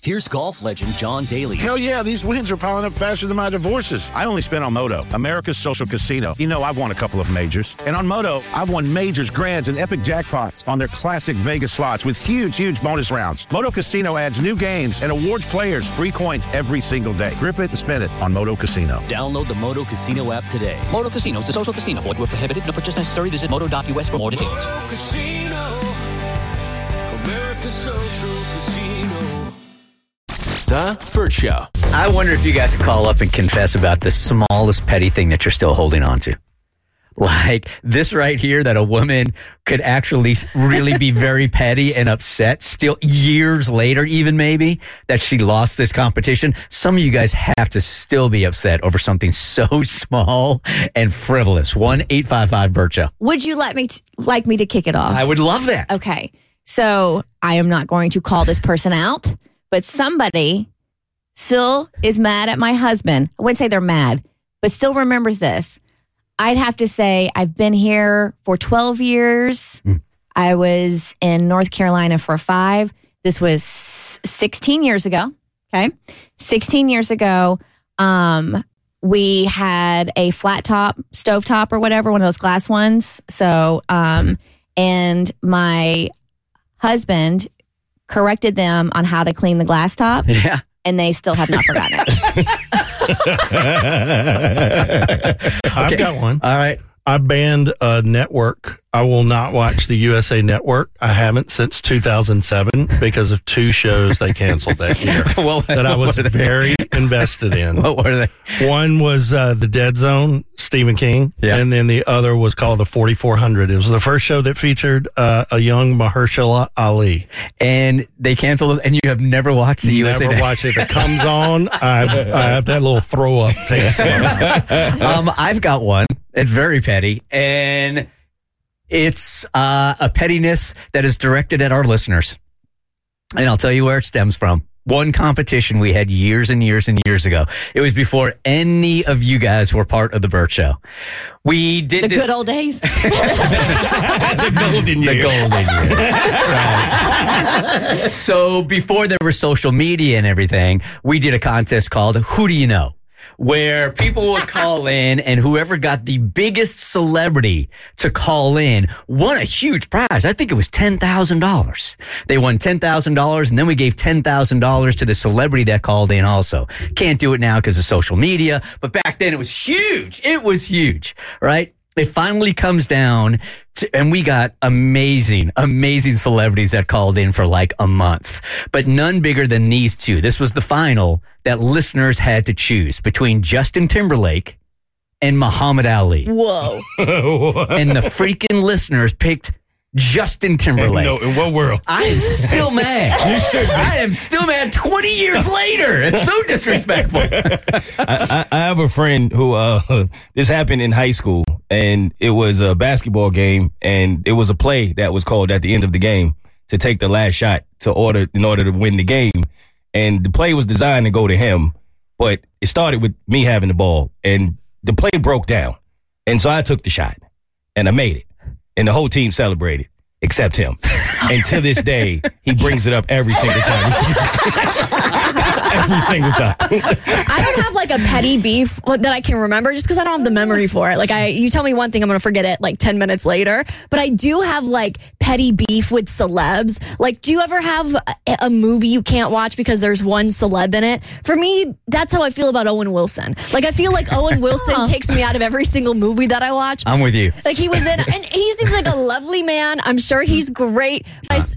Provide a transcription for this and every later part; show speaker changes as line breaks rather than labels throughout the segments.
Here's golf legend John Daly.
Hell yeah, these wins are piling up faster than my divorces. I only spent on Moto, America's social casino. You know, I've won a couple of majors. And on Moto, I've won majors, grands, and epic jackpots on their classic Vegas slots with huge bonus rounds. Moto Casino adds new games and awards players free coins every single day. Grip it and spin it on Moto Casino.
Download the Moto Casino app today. Moto Casino is a social casino. Void where prohibited. No purchase necessary. Visit moto.us for more details.
Moto Casino, America's social casino.
The Bert Show.
I wonder if you guys could call up and confess about the smallest petty thing that you're still holding on to. Like this right here, that a woman could actually really be very petty and upset still years later, even maybe, that she lost this competition. Some of you guys have to still be upset over something so small and frivolous. 1-855-BERT Show.
Would you like me to kick it off?
I would love that.
Okay. So I am not going to call this person out, but somebody still is mad at my husband. I wouldn't say they're mad, but still remembers this. I'd have to say I've been here for 12 years. I was in North Carolina for 5. This was 16 years ago. Okay. 16 years ago, we had a flat top, stovetop or whatever, one of those glass ones. So, and my husband corrected them on how to clean the glass top.
Yeah.
And they still have not forgotten it.
I've got one.
All right.
I banned a network. I will not watch the USA Network. I haven't since 2007 because of 2 shows they canceled that year that I was very invested in.
What were they?
One was The Dead Zone, Stephen King, and then the other was called The 4400. It was the first show that featured a young Mahershala Ali.
And they canceled it, and you have never watched the USA Network?
Never watched it. If it comes on, I have that little throw-up taste.
I've got one. It's very petty, and it's a pettiness that is directed at our listeners. And I'll tell you where it stems from. One competition we had years and years and years ago. It was before any of you guys were part of the Bert Show. We did
the good old days.
The golden years. The golden years. Right. So before there was social media and everything, we did a contest called Who Do You Know? Where people would call in, and whoever got the biggest celebrity to call in won a huge prize. I think it was $10,000. They won $10,000, and then we gave $10,000 to the celebrity that called in also. Can't do it now because of social media, but back then it was huge. It was huge, right? It finally comes down to, and we got amazing celebrities that called in for like a month, but none bigger than these 2. This was the final that listeners had to choose between Justin Timberlake and Muhammad Ali.
Whoa.
And the freaking listeners picked Justin Timberlake.
No, in what world?
I am still mad. I am still mad 20 years later. It's so disrespectful.
I have a friend who, this happened in high school, and it was a basketball game, and it was a play that was called at the end of the game to take the last shot in order to win the game. And the play was designed to go to him, but it started with me having the ball, and the play broke down. And so I took the shot, and I made it. And the whole team celebrated, except him. And to this day, he brings it up every single time. Every single time.
I don't have like a petty beef that I can remember just because I don't have the memory for it. Like you tell me one thing, I'm going to forget it like 10 minutes later. But I do have like petty beef with celebs. Like, do you ever have a movie you can't watch because there's one celeb in it? For me, that's how I feel about Owen Wilson. Like, I feel like Owen Wilson takes me out of every single movie that I watch.
I'm with you.
Like, he was in, and he seems like a lovely man. I'm sure he's great. But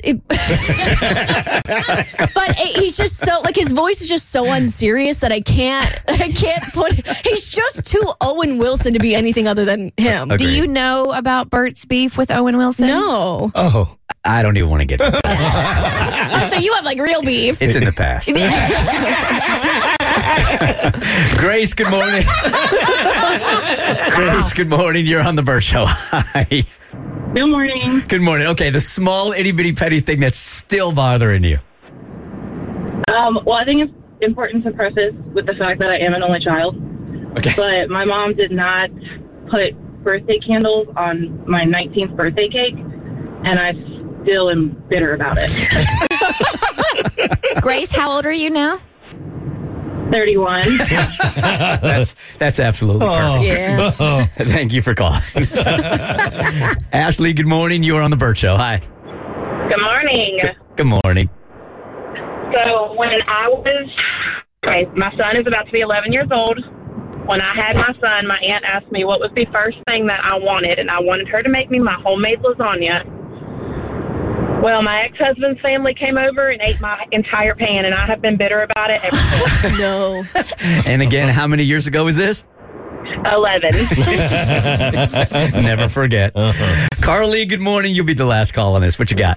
he's just so, like, his voice is just so unserious that I can't put, he's just too Owen Wilson to be anything other than him.
Agreed. Do you know about Bert's beef with Owen Wilson?
No.
Oh, I don't even want to get into that.
So you have like real beef.
It's in the past. Grace, good morning. Grace, good morning. You're on the Bert Show. Hi.
Good morning.
Good morning. Okay, the small itty bitty petty thing that's still bothering you.
Well, I think it's important to preface with the fact that I am an only child.
Okay.
But my mom did not put birthday candles on my 19th birthday cake, and I still am bitter about it.
Grace, how old are you now?
31.
That's absolutely perfect.
Yeah.
Thank you for calling. Ashley, good morning. You are on the Burt Show. Hi.
Good morning.
Good morning.
So when my son is about to be 11 years old. When I had my son, my aunt asked me what was the first thing that I wanted, and I wanted her to make me my homemade lasagna. Well, my ex-husband's family came over and ate my entire pan, and I have been bitter about it ever since.
No.
And again, how many years ago was this?
11.
Never forget. Carly, good morning. You'll be the last call on this. What you got?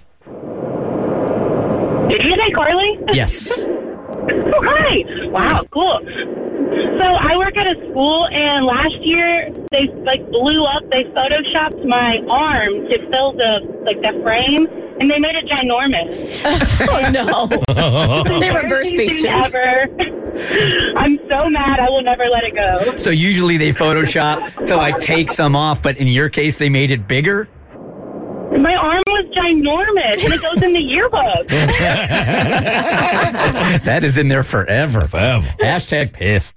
Did you say Carly?
Yes.
Oh, hi. Wow, cool. So I work at a school, and last year they photoshopped my arm to fill the frame, and they made it ginormous.
Oh, no. They reverse spaced it.
Ever. I'm so mad. I will never let it go.
So usually they Photoshop to take some off, but in your case they made it bigger?
My arm was ginormous, and it goes in the yearbook.
That is in there forever. Hashtag pissed.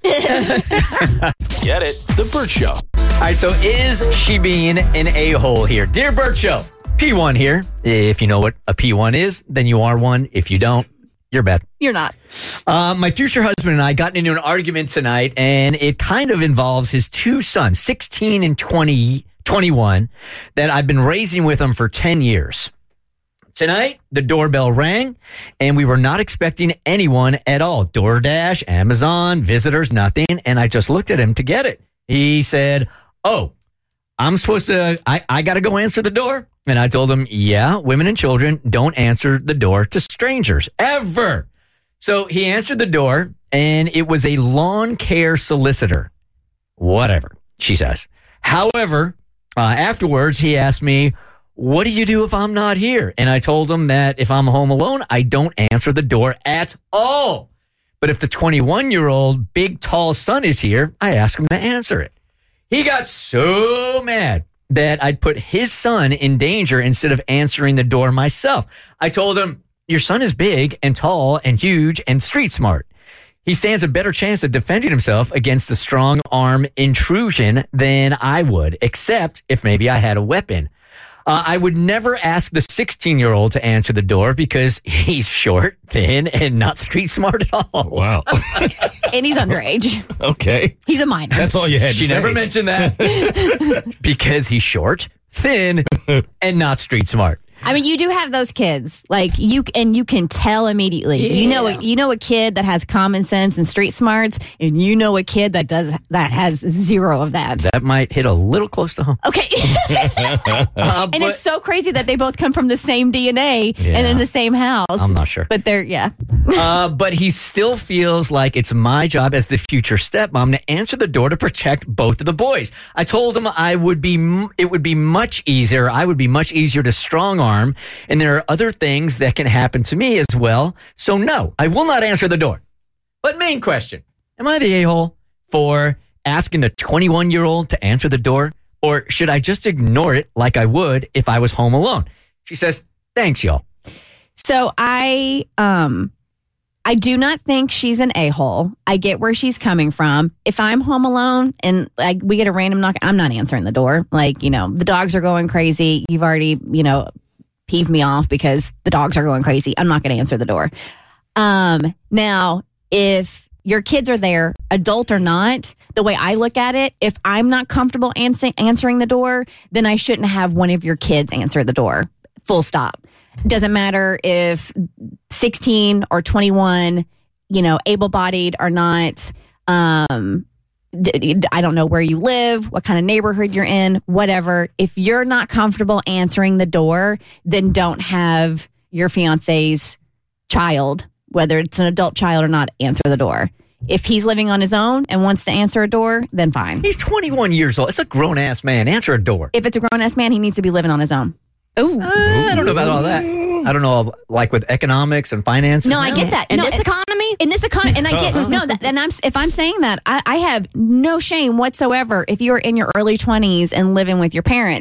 Get it? The Burt Show.
All right, so is she being an a-hole here? Dear Burt Show, P1 here. If you know what a P1 is, then you are one. If you don't, you're bad.
You're not.
My future husband and I got into an argument tonight, and it kind of involves his two sons, 16 and 21, that I've been raising with him for 10 years. Tonight, the doorbell rang, and we were not expecting anyone at all. DoorDash, Amazon, visitors, nothing. And I just looked at him to get it. He said, oh, I'm supposed to, I got to go answer the door. And I told him, yeah, women and children don't answer the door to strangers, ever. So he answered the door, and it was a lawn care solicitor. Whatever, she says. However, afterwards, he asked me, what do you do if I'm not here? And I told him that if I'm home alone, I don't answer the door at all. But if the 21-year-old big, tall son is here, I ask him to answer it. He got so mad that I'd put his son in danger instead of answering the door myself. I told him, your son is big and tall and huge and street smart. He stands a better chance of defending himself against a strong arm intrusion than I would, except if maybe I had a weapon. I would never ask the 16-year-old to answer the door because he's short, thin, and not street smart at all.
Wow.
And he's underage.
Okay.
He's a minor.
That's all you had to
She
say.
never mentioned that. Because he's short, thin, and not street smart.
I mean, you do have those kids, you can tell immediately.
Yeah.
You know a kid that has common sense and street smarts, and you know a kid that has zero of that.
That might hit a little close to home.
Okay. And it's so crazy that they both come from the same DNA and in the same house.
I'm not sure.
But they're,
But he still feels like it's my job as the future stepmom to answer the door to protect both of the boys. I told him it would be much easier. I would be much easier to strong arm. And there are other things that can happen to me as well. So no, I will not answer the door. But main question, am I the a-hole for asking the 21-year-old to answer the door? Or should I just ignore it like I would if I was home alone? She says, thanks, y'all.
So I do not think she's an a-hole. I get where she's coming from. If I'm home alone and we get a random knock, I'm not answering the door. The dogs are going crazy. You've already, peeved me off because the dogs are going crazy. I'm not going to answer the door. Now, if your kids are there, adult or not, the way I look at it, if I'm not comfortable answering the door, then I shouldn't have one of your kids answer the door. Full stop. Doesn't matter if 16 or 21, able-bodied or not. I don't know where you live, what kind of neighborhood you're in, whatever. If you're not comfortable answering the door, then don't have your fiance's child, whether it's an adult child or not, answer the door. If he's living on his own and wants to answer a door, then fine.
He's 21 years old. It's a grown-ass man. Answer a door.
If it's a grown-ass man, he needs to be living on his own.
Ooh.
I don't know about all that. I don't know, with economics and finances.
No, I get that.
In this economy?
In this economy, and I get if I'm saying that, I have no shame whatsoever if you're in your early 20s and living with your parents.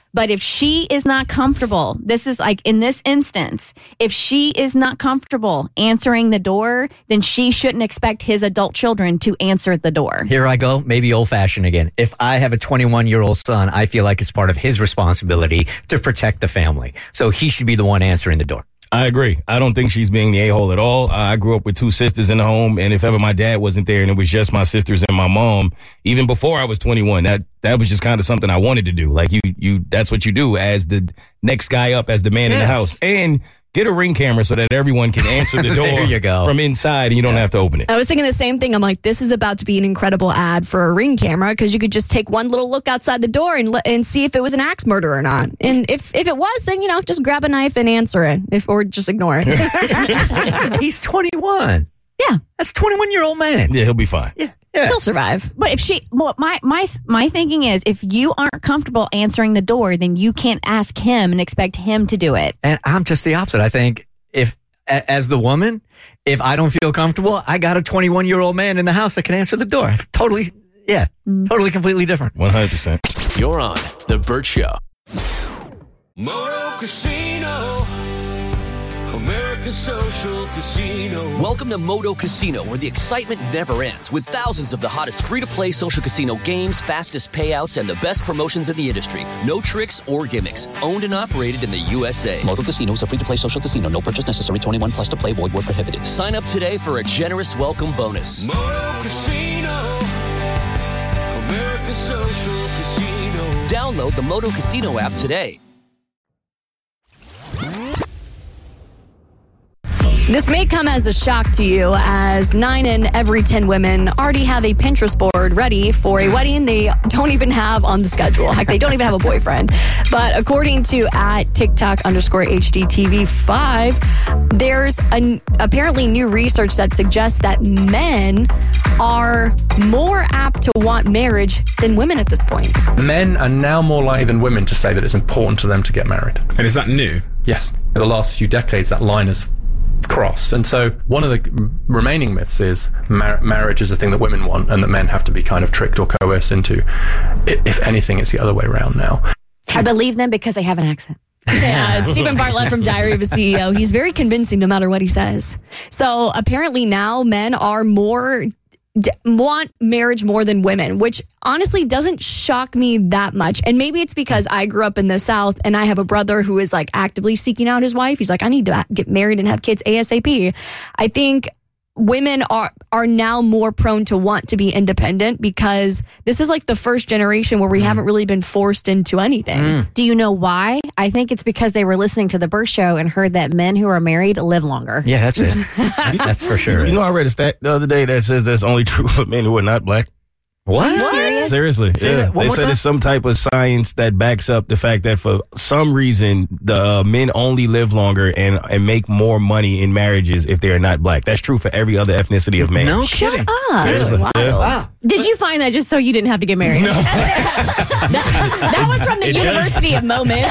But if she is not comfortable, this is like in this instance, if she is not comfortable answering the door, then she shouldn't expect his adult children to answer the door.
Here I go, maybe old-fashioned again. If I have a 21-year-old son, I feel like it's part of his responsibility to protect the family. So he should be the one answering the door.
I agree. I don't think she's being the a-hole at all. I grew up with 2 sisters in the home, and if ever my dad wasn't there and it was just my sisters and my mom, even before I was 21, that was just kind of something I wanted to do. Like you that's what you do as the next guy up, as the man in the house. And get a Ring camera so that everyone can answer the door
There you go.
from inside and you don't have to open it.
I was thinking the same thing. I'm like, this is about to be an incredible ad for a Ring camera because you could just take one little look outside the door and see if it was an axe murder or not. And if it was, then, just grab a knife and answer it or just ignore it.
He's 21.
Yeah.
That's a 21-year-old man.
Yeah, he'll be fine.
Yeah.
He'll survive.
But if my thinking is, if you aren't comfortable answering the door, then you can't ask him and expect him to do it.
And I'm just the opposite. I think as the woman, if I don't feel comfortable, I got a 21-year-old man in the house that can answer the door. Totally, totally completely different.
100%.
You're on The Burt Show. Moto Casino, America's social casino.
Welcome to Moto Casino, where the excitement never ends, with thousands of the hottest free-to-play social casino games, fastest payouts, and the best promotions in the industry. No tricks or gimmicks. Owned and operated in the USA. Moto Casino is a free-to-play social casino. No purchase necessary. 21 plus to play. Void where prohibited. Sign up today for a generous welcome bonus.
Moto Casino, America's social casino.
Download the Moto Casino app today.
This may come as a shock to you, as 9 in every 10 women already have a Pinterest board ready for a wedding they don't even have on the schedule. Heck, they don't even have a boyfriend. But according to @TikTok_HGTV5, there's apparently new research that suggests that men are more apt to want marriage than women at this point.
Men are now more likely than women to say that it's important to them to get married.
And is that new?
Yes. In the last few decades, that line has crossed. And so one of the remaining myths is marriage is a thing that women want and that men have to be kind of tricked or coerced into. If anything, it's the other way around now.
I believe them because they have an accent.
Yeah, Stephen Bartlett from Diary of a CEO. He's very convincing no matter what he says. So apparently now men are want marriage more than women, which honestly doesn't shock me that much. And maybe it's because I grew up in the South and I have a brother who is like actively seeking out his wife. He's like, I need to get married and have kids ASAP. I think women are now more prone to want to be independent because this is like the first generation where we haven't really been forced into anything.
Do you know why? I think it's because they were listening to the Burt Show and heard that men who are married live longer.
Yeah, that's it. That's for sure.
You know, I read a stat the other day that says that's only true for men who are not black.
What?
Seriously. Yeah. They said it's some type of science that backs up the fact that for some reason the men only live longer and make more money in marriages if they are not black. That's true for every other ethnicity of man.
No kidding.
That's wild.
Yeah.
Wow.
Did you find that just so you didn't have to get married?
No.
That was from the University of Moment.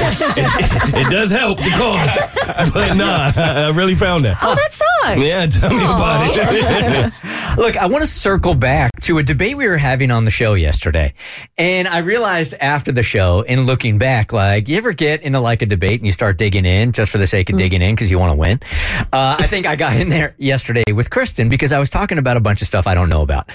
It does help the cause. But nah, I really found that.
Oh, that sucks.
Yeah, tell me about it.
Look, I want to circle back to a debate we were having on the show yesterday. And I realized after the show, in looking back, like, you ever get into like a debate and you start digging in just for the sake of digging in because you want to win? I think I got in there yesterday with Kristen because I was talking about a bunch of stuff I don't know about.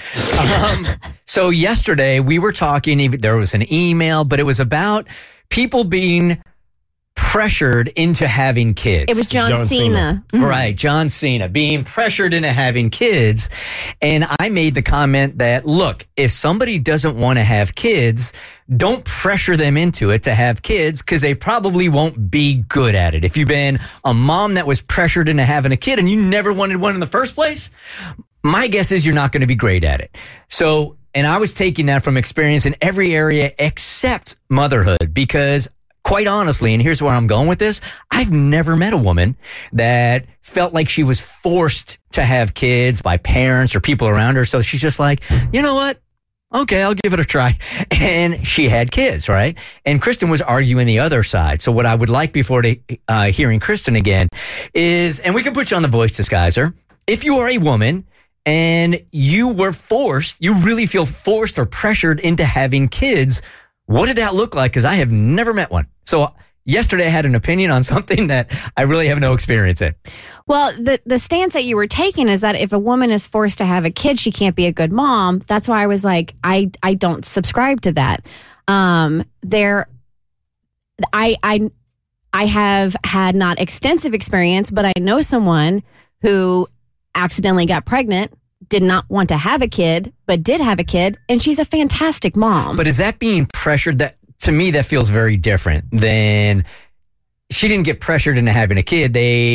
So yesterday we were talking, there was an email, but it was about people being pressured into having kids.
It was John Cena.
Right, John Cena being pressured into having kids. And I made the comment that, look, if somebody doesn't want to have kids, don't pressure them into it to have kids because they probably won't be good at it. If you've been a mom that was pressured into having a kid and you never wanted one in the first place, my guess is you're not going to be great at it. So, and I was taking that from experience in every area except motherhood because quite honestly, and here's where I'm going with this, I've never met a woman that felt like she was forced to have kids by parents or people around her. So she's just like, you know what? Okay, I'll give it a try. And she had kids, right? And Kristen was arguing the other side. So what I would like before hearing Kristen again is, and we can put you on the voice disguiser, if you are a woman and you were forced, you really feel forced or pressured into having kids, What did that look like? Because I have never met one. So yesterday I had an opinion on something that I really have no experience in.
Well, the stance that you were taking is that if a woman is forced to have a kid, she can't be a good mom. That's why I was like, I don't subscribe to that. I have had not extensive experience, but I know someone who accidentally got pregnant, did not want to have a kid, but did have a kid, and she's a fantastic mom.
But is that being pressured? That to me, that feels very different than she didn't get pressured into having a kid.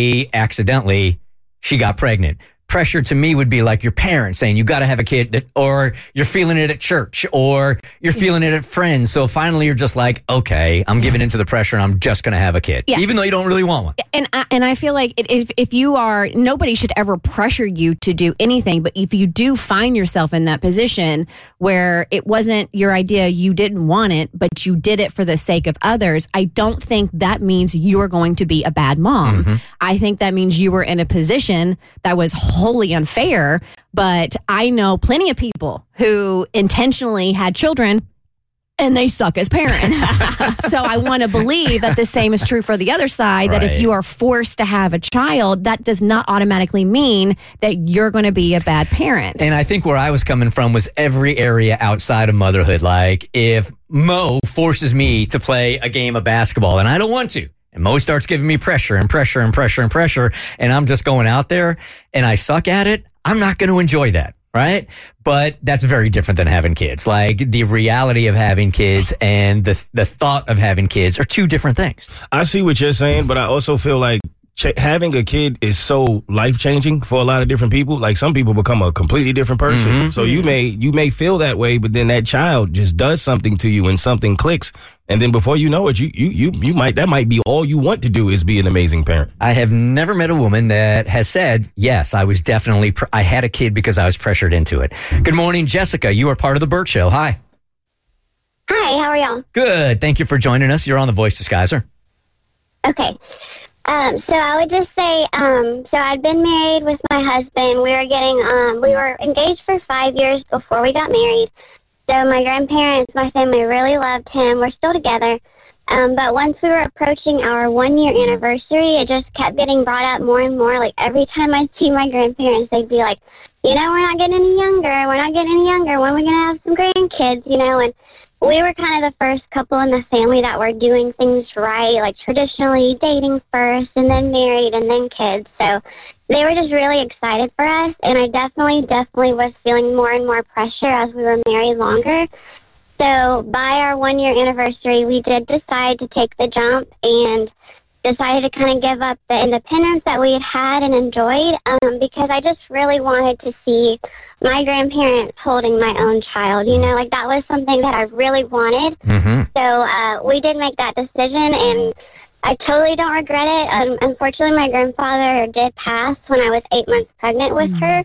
She got pregnant. Pressure to me would be like your parents saying you got to have a kid, or you're feeling it at church, or you're feeling it at friends. So finally, you're just like, okay, I'm giving into the pressure, and I'm just going to have a kid, even though you don't really want one.
And I feel like if you are, nobody should ever pressure you to do anything. But if you do find yourself in that position where it wasn't your idea, you didn't want it, but you did it for the sake of others, I don't think that means you're going to be a bad mom.
Mm-hmm.
I think that means you were in a position that was wholly unfair. But I know plenty of people who intentionally had children and they suck as parents. So I want to believe that the same is true for the other side, that if you are forced to have a child, that does not automatically mean that you're going to be a bad parent.
And I think where I was coming from was every area outside of motherhood. Like if Mo forces me to play a game of basketball and I don't want to, and Mo starts giving me pressure and pressure and pressure and pressure, and I'm just going out there and I suck at it, I'm not going to enjoy that. Right? But that's very different than having kids. Like the reality of having kids and the thought of having kids are two different things.
I see what you're saying, but I also feel like having a kid is so life-changing for a lot of different people. Like some people become a completely different person.
Mm-hmm.
So you may feel that way, but then that child just does something to you and something clicks. And then before you know it, that might be all you want to do is be an amazing parent.
I have never met a woman that has said, yes, I was definitely, I had a kid because I was pressured into it. Good morning, Jessica. You are part of the Burt Show. Hi.
Hi, how are y'all?
Good. Thank you for joining us. You're on the Voice Disguiser.
Okay. So I would just say, so I'd been married with my husband. We were engaged for 5 years before we got married. So my grandparents, my family really loved him. We're still together. But once we were approaching our 1 year anniversary, it just kept getting brought up more and more. Like every time I'd see my grandparents, they'd be like, we're not getting any younger. We're not getting any younger. When are we going to have some grandkids, and we were kind of the first couple in the family that were doing things right, like traditionally dating first and then married and then kids. So they were just really excited for us. And I definitely was feeling more and more pressure as we were married longer. So by our 1 year anniversary, we did decide to take the jump and decided to kind of give up the independence that we had and enjoyed, because I just really wanted to see my grandparents holding my own child. Like that was something that I really wanted.
Mm-hmm.
So we did make that decision, and I totally don't regret it. Unfortunately, my grandfather did pass when I was 8 months pregnant with her.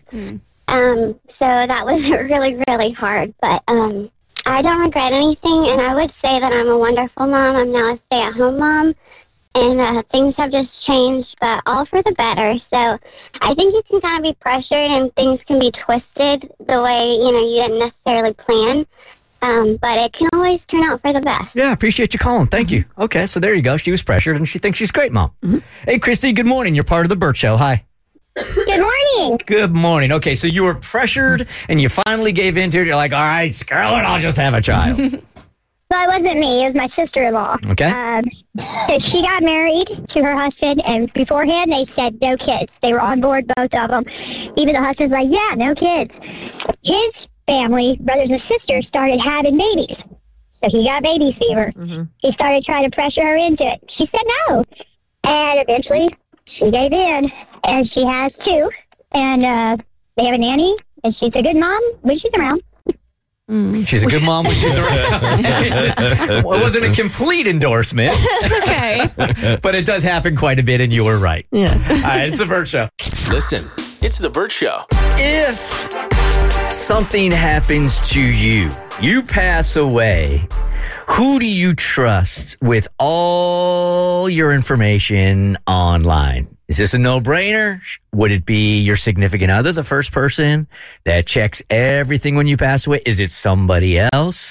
So that was really, really hard. But I don't regret anything, and I would say that I'm a wonderful mom. I'm now a stay-at-home mom. And things have just changed, but all for the better. So I think you can kind of be pressured and things can be twisted the way, you didn't necessarily plan. But it can always turn out for the best.
Yeah, appreciate you calling. Thank you. Okay, so there you go. She was pressured and she thinks she's great, Mom. Mm-hmm. Hey, Christy, good morning. You're part of the Burt Show. Hi.
Good morning.
Good morning. Okay, so you were pressured and you finally gave in to it. You're like, all right, screw it, I'll just have a child.
Well, it wasn't me. It was my sister-in-law.
Okay.
So she got married to her husband, and beforehand they said no kids. They were on board, both of them. Even the husband's like, yeah, no kids. His family, brothers and sisters, started having babies. So he got baby fever. Mm-hmm. He started trying to pressure her into it. She said no. And eventually she gave in, and she has two. And they have a nanny, and she's a good mom when she's around.
She's a good mom when she's around. Well, it wasn't a complete endorsement.
Okay.
But it does happen quite a bit, and you were right.
Yeah.
All right, it's The Burt Show.
Listen, it's The Burt Show.
If something happens to you, you pass away, who do you trust with all your information online? Is this a no-brainer? Would it be your significant other, the first person that checks everything when you pass away? Is it somebody else?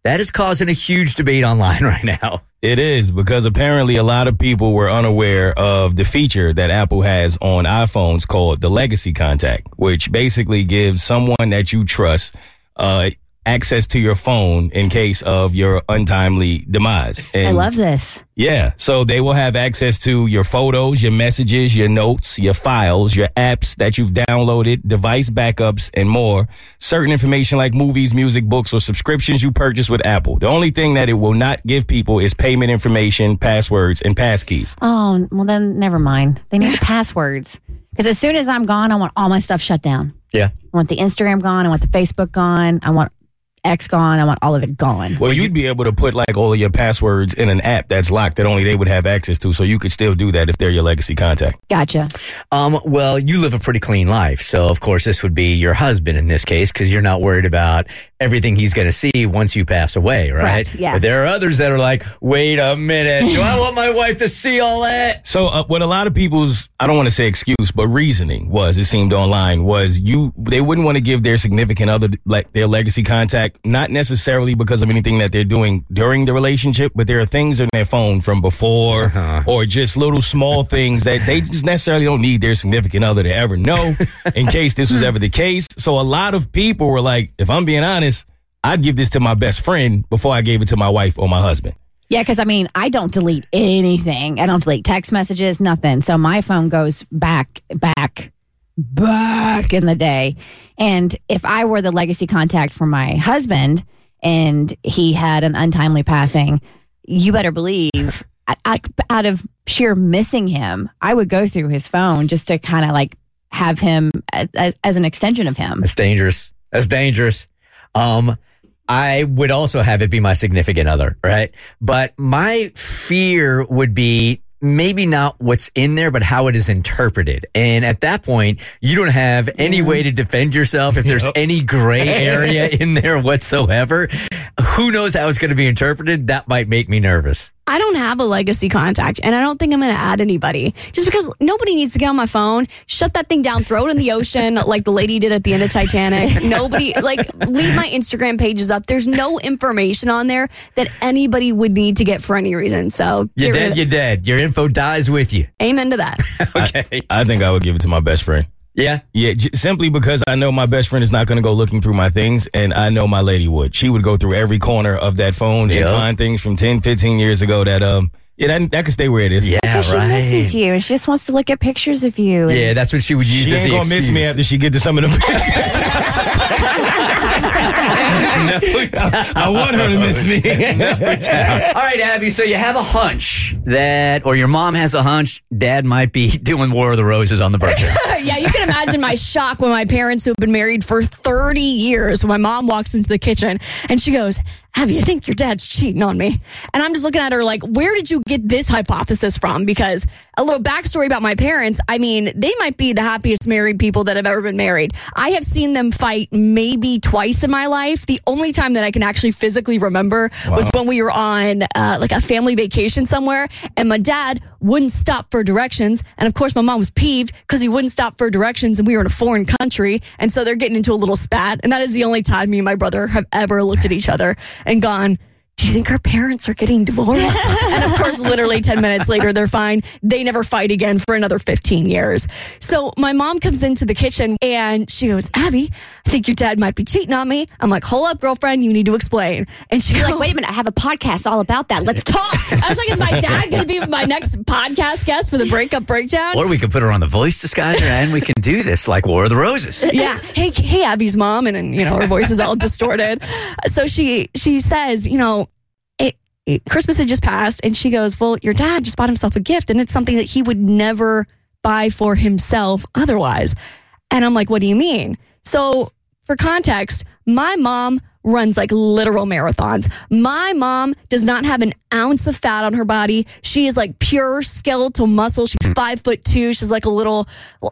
That is causing a huge debate online right now.
It is, because apparently a lot of people were unaware of the feature that Apple has on iPhones called the Legacy Contact, which basically gives someone that you trust access to your phone in case of your untimely demise. And
I love this.
yeah, so they will have access to your photos, your messages, your notes, your files, your apps that you've downloaded, device backups, and more. Certain information like movies, music, books, or subscriptions you purchase with Apple. The only thing that it will not give people is payment information, passwords, and passkeys.
Oh, well then never mind. They need passwords. Because as soon as I'm gone, I want all my stuff shut down.
Yeah.
I want the Instagram gone. I want the Facebook gone. I want X gone. I want all of it gone.
Well, you'd be able to put like all of your passwords in an app that's locked that only they would have access to, so you could still do that if they're your legacy contact.
Gotcha.
Well, you live a pretty clean life, so of course this would be your husband in this case, because you're not worried about everything he's going to see once you pass away, right?
Yeah.
But there are others that are like, wait a minute, do I want my wife to see all that?
So what a lot of people's, I don't want to say excuse, but reasoning was, it seemed online, was they wouldn't want to give their significant other like their legacy contact, not necessarily because of anything that they're doing during the relationship, but there are things on their phone from before or just little small things that they just necessarily don't need their significant other to ever know in case this was ever the case. So a lot of people were like, if I'm being honest, I'd give this to my best friend before I gave it to my wife or my husband.
Yeah, because I mean, I don't delete anything. I don't delete text messages, nothing. So my phone goes back in the day. And if I were the legacy contact for my husband and he had an untimely passing, you better believe, out of sheer missing him, I would go through his phone just to kind of like have him as an extension of him.
That's dangerous. That's dangerous. I would also have it be my significant other, right? But my fear would be maybe not what's in there, but how it is interpreted. And at that point, you don't have any way to defend yourself if there's any gray area in there whatsoever. Who knows how it's going to be interpreted? That might make me nervous.
I don't have a legacy contact, and I don't think I'm going to add anybody. Just because nobody needs to get on my phone, shut that thing down, throw it in the ocean like the lady did at the end of Titanic. Nobody, leave my Instagram pages up. There's no information on there that anybody would need to get for any reason. So
you're dead. Your info dies with you.
Amen to that.
Okay.
I think I would give it to my best friend.
Yeah?
Yeah, simply because I know my best friend is not going to go looking through my things, and I know my lady would. She would go through every corner of that phone and find things from 10, 15 years ago that that could stay where it is.
Yeah,
because
right.
she misses you, and she just wants to look at pictures of you.
Yeah, that's what she would use
she
as
ain't
the
gonna miss me after she get to some of them. I want her to miss me.
No doubt. All right, Abby, so you have a hunch or your mom has a hunch, Dad might be doing War of the Roses on the birthday.
Yeah, you can imagine my shock when my parents, who have been married for 30 years, when my mom walks into the kitchen and she goes, Abby, I think your dad's cheating on me. And I'm just looking at her like, where did you get this hypothesis from? Because a little backstory about my parents, I mean, they might be the happiest married people that have ever been married. I have seen them fight maybe twice in my life. The only time that I can actually physically remember was when we were on like a family vacation somewhere, and my dad wouldn't stop for directions. And of course, my mom was peeved because he wouldn't stop for directions, and we were in a foreign country. And so they're getting into a little spat. And that is the only time me and my brother have ever looked at each other and gone, do you think our parents are getting divorced? And of course, literally 10 minutes later, they're fine. They never fight again for another 15 years. So my mom comes into the kitchen and she goes, Abby, I think your dad might be cheating on me. I'm like, hold up, girlfriend, you need to explain. And she's
like, wait a minute, I have a podcast all about that. Let's talk.
I was like, is my dad going to be my next podcast guest for the Breakup Breakdown?
Or we could put her on the voice disguiser and we can do this like War of the Roses.
Yeah. Hey, Abby's mom. And her voice is all distorted. So she says, Christmas had just passed, and she goes, well, your dad just bought himself a gift, and it's something that he would never buy for himself otherwise. And I'm like, what do you mean? So for context, my mom runs like literal marathons. My mom does not have an ounce of fat on her body. She is like pure skeletal muscle. She's 5'2". She's like a little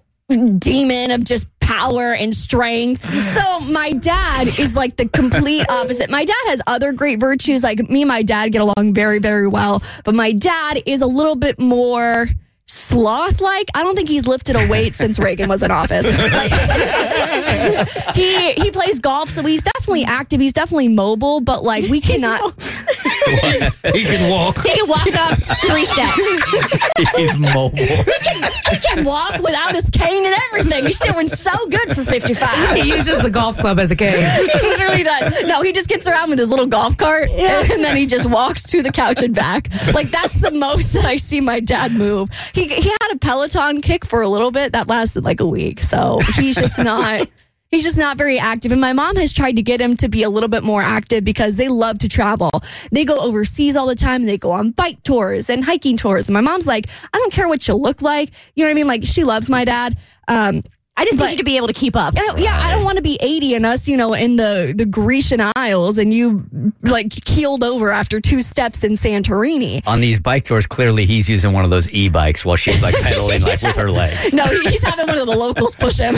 demon of just power and strength. So my dad is like the complete opposite. My dad has other great virtues. Like me and my dad get along very, very well. But my dad is a little bit more sloth-like. I don't think he's lifted a weight since Reagan was in office. he plays golf, so he's definitely active. He's definitely mobile, but like we cannot.
He can walk.
He can walk up 3 steps.
He's mobile.
He can walk without his cane and everything. He's doing so good for 55.
He uses the golf club as a cane.
He literally does. No, he just gets around with his little golf cart and then he just walks to the couch and back. Like that's the most that I see my dad move. He had a Peloton kick for a little bit that lasted like a week. So he's just not very active. And my mom has tried to get him to be a little bit more active because they love to travel. They go overseas all the time. They go on bike tours and hiking tours. And my mom's like, I don't care what you look like. You know what I mean? Like she loves my dad.
I just need you to be able to keep up.
Yeah, I don't want to be 80 and us, in the Grecian Isles and you like keeled over after 2 steps in Santorini.
On these bike tours, clearly he's using one of those e-bikes while she's like pedaling like with her legs.
No, he's having one of the locals push him.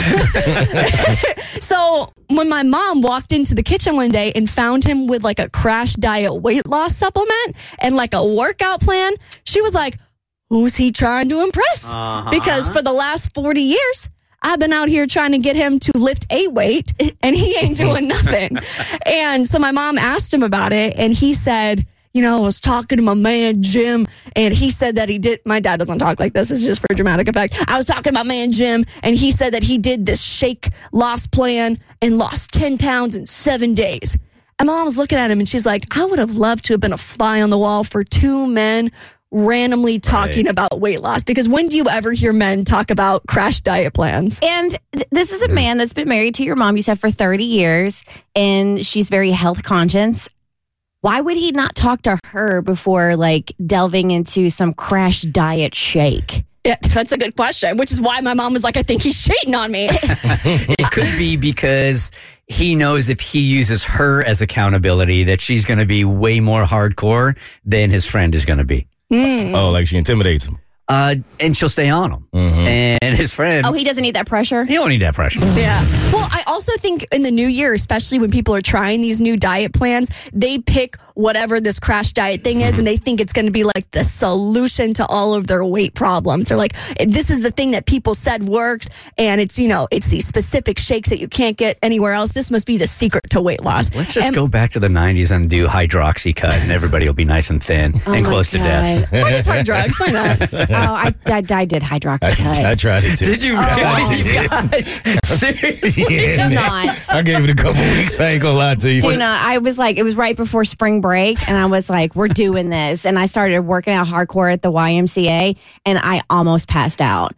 So when my mom walked into the kitchen one day and found him with like a Crash Diet weight loss supplement and like a workout plan, she was like, who's he trying to impress? Because for the last 40 years, I've been out here trying to get him to lift a weight and he ain't doing nothing. And so my mom asked him about it and he said, I was talking to my man, Jim, and he said that he did. My dad doesn't talk like this. It's just for dramatic effect. I was talking to my man, Jim, and he said that he did this shake loss plan and lost 10 pounds in 7 days. And my mom was looking at him and she's like, I would have loved to have been a fly on the wall for 2 men randomly talking about weight loss, because when do you ever hear men talk about Crash Diet plans?
And this is a man that's been married to your mom, you said, for 30 years, and she's very health conscious. Why would he not talk to her before like delving into some Crash Diet shake?
Yeah, that's a good question, which is why my mom was like, I think he's cheating on me.
It could be because he knows if he uses her as accountability that she's going to be way more hardcore than his friend is going to be.
Oh, like she intimidates him.
And she'll stay on him. And his friend...
Oh, he doesn't need that pressure?
He don't need that pressure.
Yeah. Well, I also think in the new year, especially when people are trying these new diet plans, they pick whatever this Crash Diet thing is and they think it's going to be like the solution to all of their weight problems. They're like, this is the thing that people said works and it's, it's these specific shakes that you can't get anywhere else. This must be the secret to weight loss.
Let's just go back to the 90s and do hydroxycut and everybody will be nice and thin and close to death.
Or just hard drugs. Why not?
I did hydroxycut.
I tried it too.
Did you really? Guys, seriously?
Do not.
I gave it a couple weeks. I ain't gonna lie to you.
Do not. I was like, it was right before spring break, and I was like, we're doing this. And I started working out hardcore at the YMCA, and I almost passed out.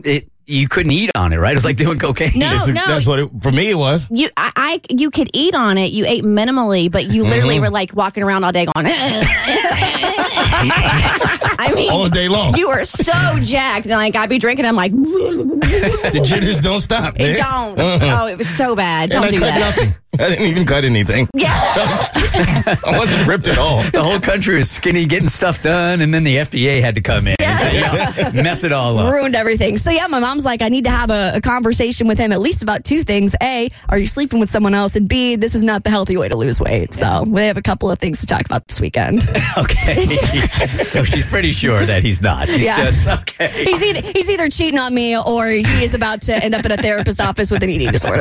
You couldn't eat on it, right? It was like doing cocaine.
No.
That's what for me it was.
You could eat on it. You ate minimally, but you literally were like walking around all day going. I mean,
all day long.
You were so jacked, and like I'd be drinking. I'm like,
the jitters don't stop. Man.
It don't. Oh, it was so bad. Don't do that.
Nothing. I didn't even cut anything.
Yeah.
I wasn't ripped at all.
The whole country was skinny, getting stuff done, and then the FDA had to come in and mess it all up.
Ruined everything. So yeah, my mom's like, I need to have a conversation with him at least about 2 things. A, are you sleeping with someone else? And B, this is not the healthy way to lose weight. So we have a couple of things to talk about this weekend.
Okay. So she's pretty sure that he's not. She's just, okay.
He's either cheating on me or he is about to end up in a therapist's office with an eating disorder.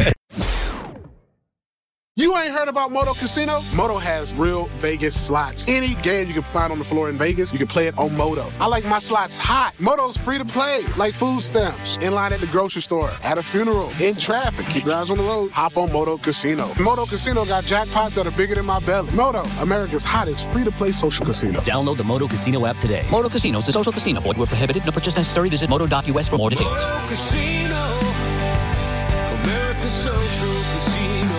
You ain't heard about Moto Casino? Moto has real Vegas slots. Any game you can find on the floor in Vegas, you can play it on Moto. I like my slots hot. Moto's free to play, like food stamps, in line at the grocery store, at a funeral, in traffic. Keep your eyes on the road. Hop on Moto Casino. Moto Casino got jackpots that are bigger than my belly. Moto, America's hottest free-to-play social casino.
Download the Moto Casino app today. Moto Casino is a social casino. Void where prohibited. No purchase necessary. Visit moto.us for more details.
Moto Casino, America's social casino.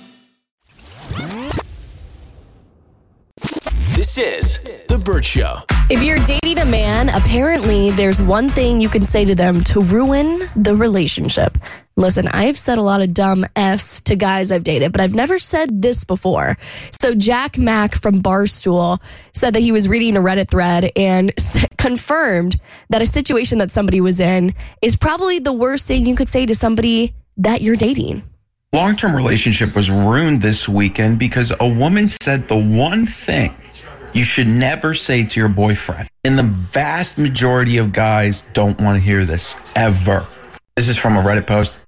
This is The Bert Show.
If you're dating a man, apparently there's one thing you can say to them to ruin the relationship. Listen, I've said a lot of dumb F's to guys I've dated, but I've never said this before. So Jack Mack from Barstool said that he was reading a Reddit thread and confirmed that a situation that somebody was in is probably the worst thing you could say to somebody that you're dating.
Long-term relationship was ruined this weekend because a woman said the one thing you should never say to your boyfriend. And the vast majority of guys don't want to hear this, ever. This is from a Reddit post.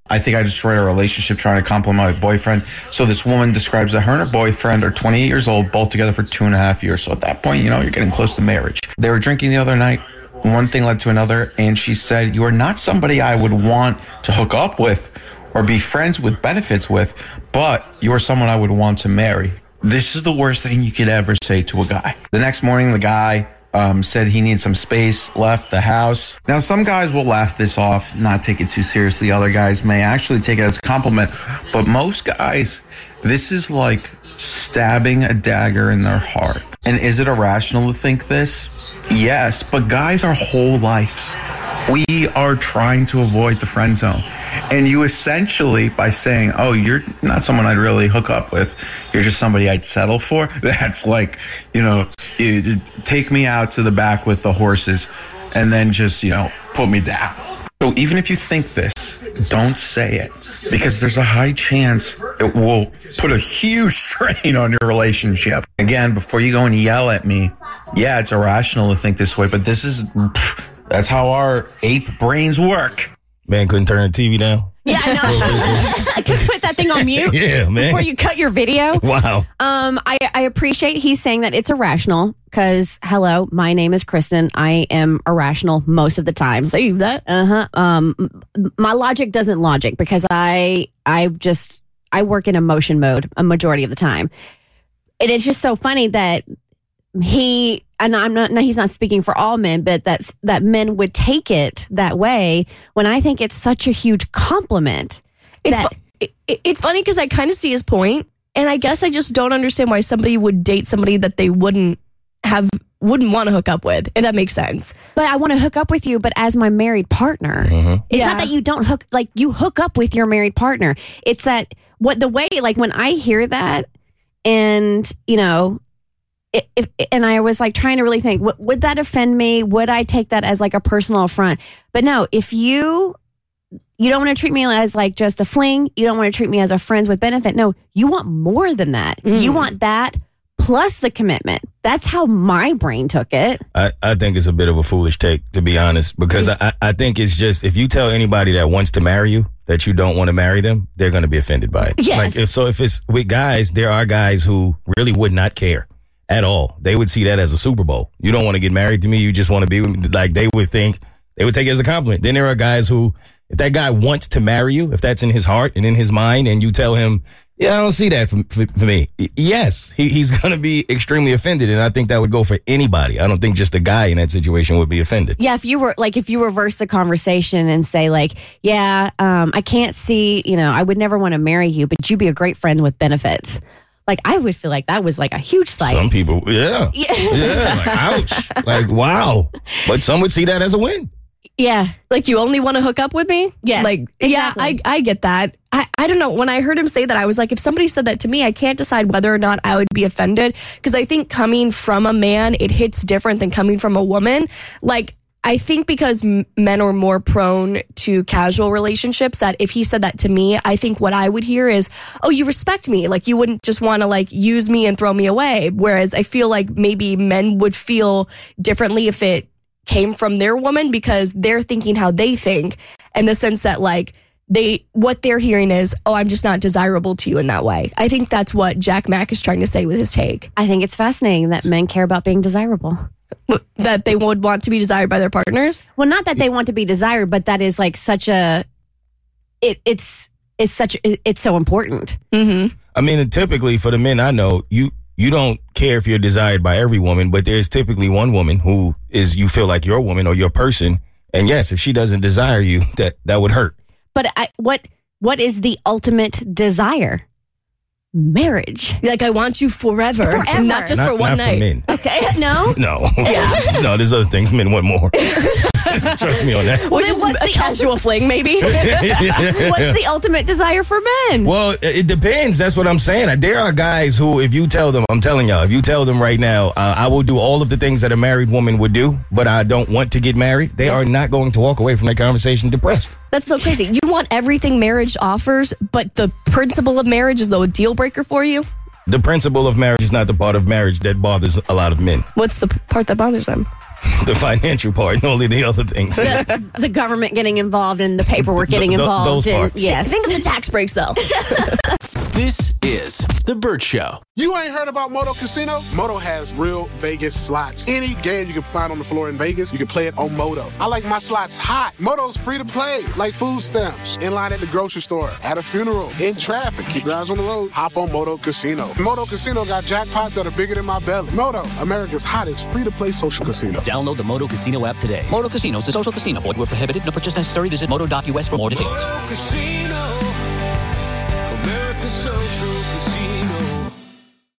I think I destroyed our relationship trying to compliment my boyfriend. So this woman describes that her and her boyfriend are 28 years old, both together for 2.5 years. So at that point, you're getting close to marriage. They were drinking the other night. One thing led to another. And she said, you are not somebody I would want to hook up with or be friends with benefits with, but you are someone I would want to marry. This is the worst thing you could ever say to a guy. The next morning, the guy said he needs some space, left the house. Now, some guys will laugh this off, not take it too seriously. Other guys may actually take it as a compliment. But most guys, this is like stabbing a dagger in their heart. And is it irrational to think this? Yes, but guys, our whole lives, we are trying to avoid the friend zone. And you essentially, by saying, oh, you're not someone I'd really hook up with, you're just somebody I'd settle for, that's like, you take me out to the back with the horses and then just, put me down. So even if you think this, don't say it, because there's a high chance it will put a huge strain on your relationship. Again, before you go and yell at me, yeah, it's irrational to think this way, but that's how our ape brains work.
Man couldn't turn the TV down.
Yeah, I know. I could put that thing on mute.
Yeah, man.
Before you cut your video.
Wow.
I appreciate he's saying that it's irrational because, hello, my name is Kristen. I am irrational most of the time.
Save that.
My logic doesn't logic because I work in emotion mode a majority of the time. And it's just so funny that he's not speaking for all men, but that men would take it that way when I think it's such a huge compliment.
It's funny because I kind of see his point, and I guess I just don't understand why somebody would date somebody that they wouldn't want to hook up with, if that makes sense.
But I want to hook up with you, but as my married partner. Mm-hmm. It's not that you don't you hook up with your married partner. It's that when I hear that and, and I was trying to really think, would that offend me? Would I take that as a personal affront? But no, if you don't want to treat me as just a fling, you don't want to treat me as a friends with benefit. No, you want more than that. Mm. You want that plus the commitment. That's how my brain took it.
I think it's a bit of a foolish take, to be honest, because I think it's just, if you tell anybody that wants to marry you that you don't want to marry them, they're going to be offended by it.
Yes.
If it's with guys, there are guys who really would not care at all. They would see that as a Super Bowl. You don't want to get married to me. You just want to be with me. They would take it as a compliment. Then there are guys who, if that guy wants to marry you, if that's in his heart and in his mind, and you tell him, yeah, I don't see that for me. Yes, he's going to be extremely offended. And I think that would go for anybody. I don't think just a guy in that situation would be offended.
Yeah. If you reverse the conversation and say I can't see, I would never want to marry you, but you'd be a great friend with benefits. I would feel like that was a huge slight.
Some people, yeah. Ouch. Wow. But some would see that as a win.
Yeah. You only want to hook up with me?
Yes.
Exactly. Yeah, I get that. I don't know. When I heard him say that, I was if somebody said that to me, I can't decide whether or not I would be offended. Because I think coming from a man, it hits different than coming from a woman. I think because men are more prone to casual relationships, that if he said that to me, I think what I would hear is, oh, you respect me. You wouldn't just want to use me and throw me away. Whereas I feel maybe men would feel differently if it came from their woman, because they're thinking how they think, in the sense that what they're hearing is, oh, I'm just not desirable to you in that way. I think that's what Jack Mack is trying to say with his take.
I think it's fascinating that men care about being desirable.
That they would want to be desired by their partners?
Well, not that they want to be desired, but that is such a, it's so important.
Mm-hmm.
I mean, typically for the men I know, you don't care if you're desired by every woman, but there's typically one woman who is, you feel like your woman or your person. And yes, if she doesn't desire you, that would hurt.
But what is the ultimate desire? Marriage.
I want you forever. Not just for one night.
For men.
Okay. No?
No. Yeah. No, there's other things men want more. Trust me on that.
Well, just a casual fling, maybe.
What's the ultimate desire for men?
Well, it depends. That's what I'm saying. There are guys who, if you tell them, I'm telling y'all, if you tell them right now, I will do all of the things that a married woman would do, but I don't want to get married, they are not going to walk away from that conversation depressed.
That's so crazy. You want everything marriage offers, but the principle of marriage is a deal breaker for you?
The principle of marriage is not the part of marriage that bothers a lot of men.
What's the part that bothers them?
The financial part, only the other things.
The government getting involved and the paperwork getting involved.
Those parts.
Yes.
Think of the tax breaks, though.
This is The Burt Show.
You ain't heard about Moto Casino? Moto has real Vegas slots. Any game you can find on the floor in Vegas, you can play it on Moto. I like my slots hot. Moto's free to play, like food stamps. In line at the grocery store, at a funeral, in traffic. Keep your eyes on the road. Hop on Moto Casino. Moto Casino got jackpots that are bigger than my belly. Moto, America's hottest free-to-play social casino.
Download the Moto Casino app today. Moto Casino is a social casino. Void where prohibited. No purchase necessary. Visit moto.us for more details.
Moto Casino.